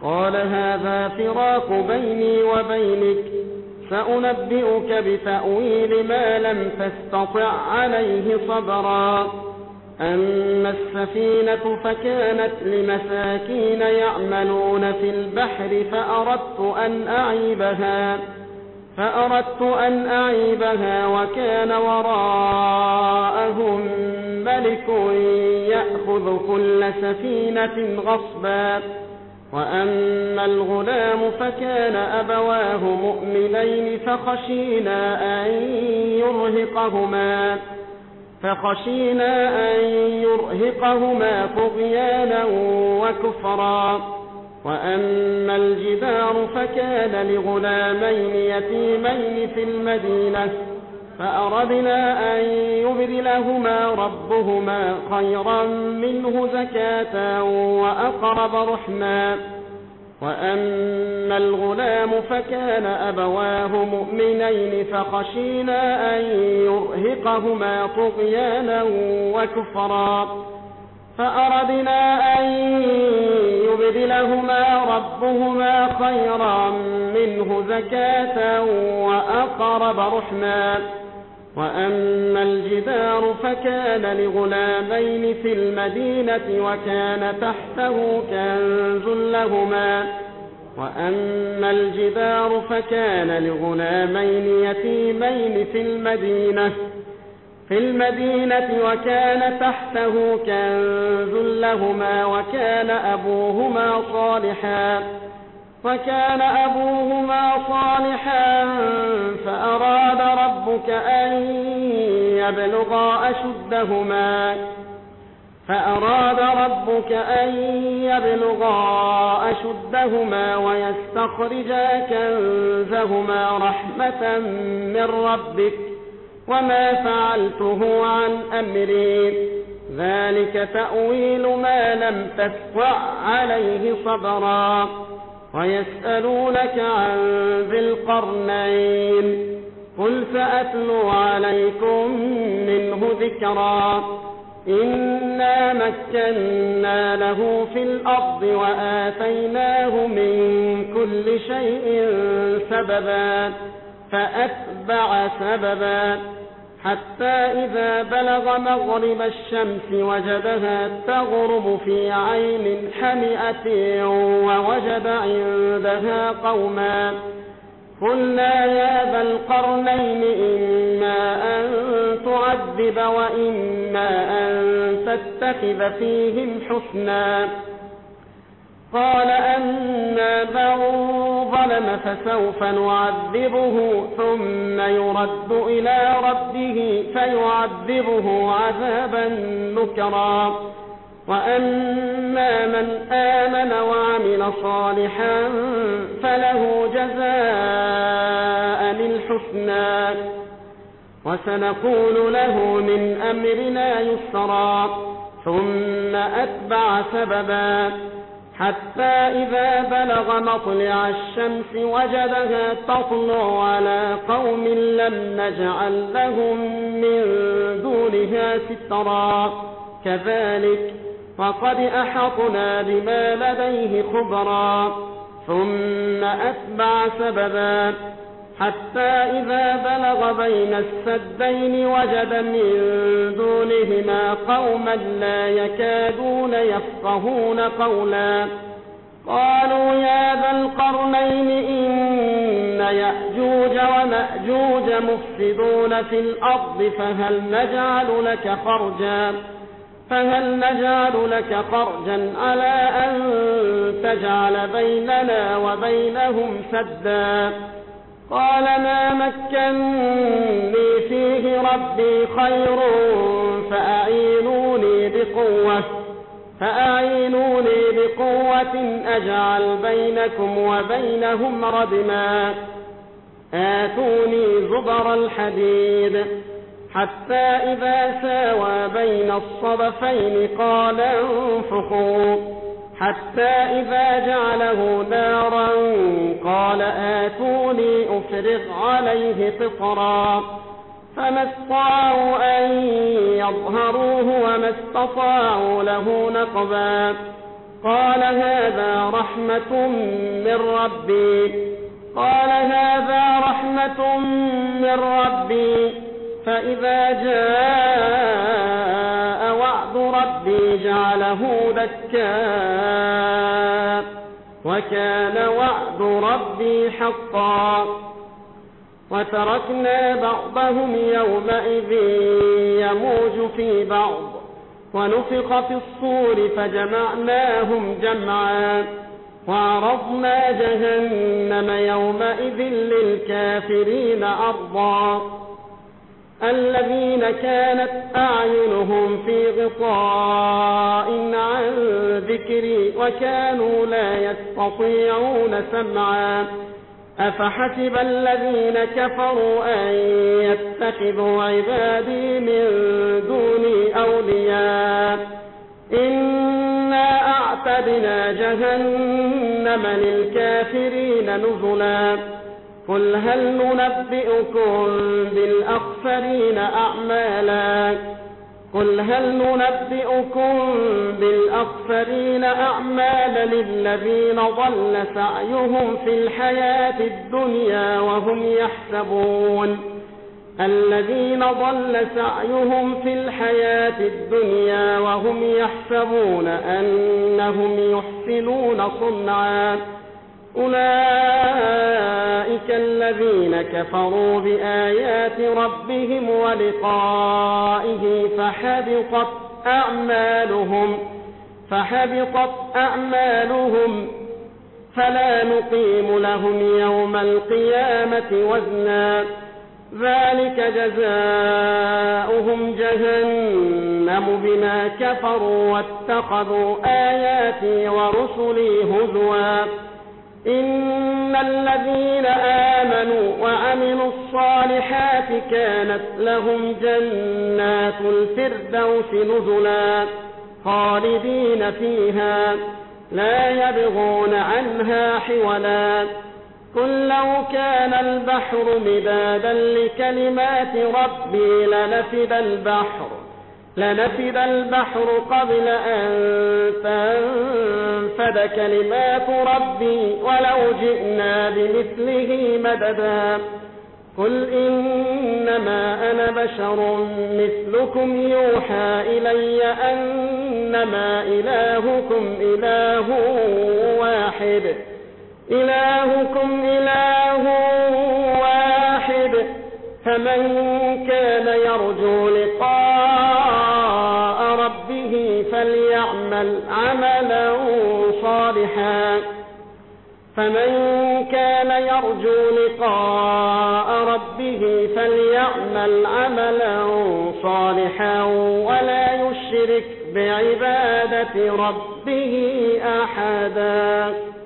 قال هذا فراق بيني وبينك، سأنبئك بتأويل ما لم تستطع عليه صبرا. أما السفينة فكانت لمساكين يعملون في البحر فأردت أن أعيبها وكان وراءهم ملك يأخذ كل سفينة غصبا. وأما الغلام فكان أبواه مؤمنين فخشينا أن يرهقهما طغيانا وكفرا. وأما الجدار فكان لغلامين يتيمين في المدينة فأردنا أن يبدلهما ربهما خيرا منه زكاة وأقرب رحما. وأما الغلام فكان أبواه مؤمنين فخشينا أن يرهقهما طغيانا وكفرا، فأردنا أن يبدلهما ربهما خيرا منه زكاة وأقرب رحما. وأما الجدار فكان لغلامين في المدينة وكان تحته كنز لهما. وأما الجدار فكان لغلامين يتيمين في المدينة وكان تحته كنز لهما وكان أبوهما صالحا فأراد ربك أن يبلغا أشدهما ويستخرجا كنزهما رحمة من ربك وما فعلته عن أمري، ذلك تأويل ما لم تستطع عليه صبرا. ويسألونك عن ذي القرنين، قل سأتلو عليكم منه ذكرا. إنا مكنا له في الأرض وآتيناه من كل شيء سببا فأتبع سببا حتى إذا بلغ مغرب الشمس وجدها تغرب في عين حمئة ووجد عندها قوما. قلنا يا ذا القرنين إما أن تعذب وإما أن تتخذ فيهم حسنا. قال أما من ظلم فسوف نعذبه ثم يرد إلى ربه فيعذبه عذابا نكرا. وأما من آمن وعمل صالحا فله جزاء الحسنى وسنقول له من أمرنا يسرا. ثم أتبع سببا حتى إذا بلغ مطلع الشمس وجدها تطلع على قوم لم نجعل لهم من دونها سترا. كذلك وقد أحطنا بما لديه خبرا. ثم أتبع سببا حتى إذا بلغ بين السدين وجد من دونهما قوما لا يكادون يفقهون قولا. قالوا يا ذا القرنين إن يأجوج ومأجوج مفسدون في الأرض فهل نجعل لك خرجا على أن تجعل بيننا وبينهم سدا. قال ما مكنني فيه ربي خير فأعينوني بقوة أجعل بينكم وبينهم ردما. آتوني زبر الحديد حتى إذا ساوى بين الصدفين قال انفخوا حتى إذا جعله نارا قال آتوني أفرغ عليه قطرا. فما استطاعوا أن يظهروه وما استطاعوا له نقبا. قال هذا رحمة من ربي فإذا جاء وعد ربي جعله دكا وكان وعد ربي حقا وتركنا بعضهم يومئذ يموج في بعض ونفخ في الصور فجمعناهم جمعا وعرضنا جهنم يومئذ للكافرين عرضا الذين كانت أعينهم في غطاء عن ذكري وكانوا لا يستطيعون سمعا أفحسب الذين كفروا أن يتخذوا عبادي من دوني أولياء إنا أعتدنا جهنم للكافرين نزلا قل هل ننبئكم بالأخسرين أعمالا للذين ضل سعيهم في الحياة الدنيا وهم يحسبون أنهم يحسنون صنعا أولئك الذين كفروا بآيات ربهم ولقائه فحبطت أعمالهم فلا نقيم لهم يوم القيامة وزنا ذلك جزاؤهم جهنم بما كفروا واتخذوا آياتي ورسلي هزوا إن الذين آمنوا وعملوا الصالحات كانت لهم جنات الفردوس نزلا خالدين فيها لا يبغون عنها حولا قل لو كان البحر مدادا لكلمات ربي لنفد البحر قبل أن تنفد كلمات ربي ولو جئنا بمثله مددا قل إنما أنا بشر مثلكم يوحى إلي أنما إلهكم إله واحد فمن كان يرجو لقاء ربه فليعمل عملا صالحا ولا يشرك بعبادة ربه أحدا.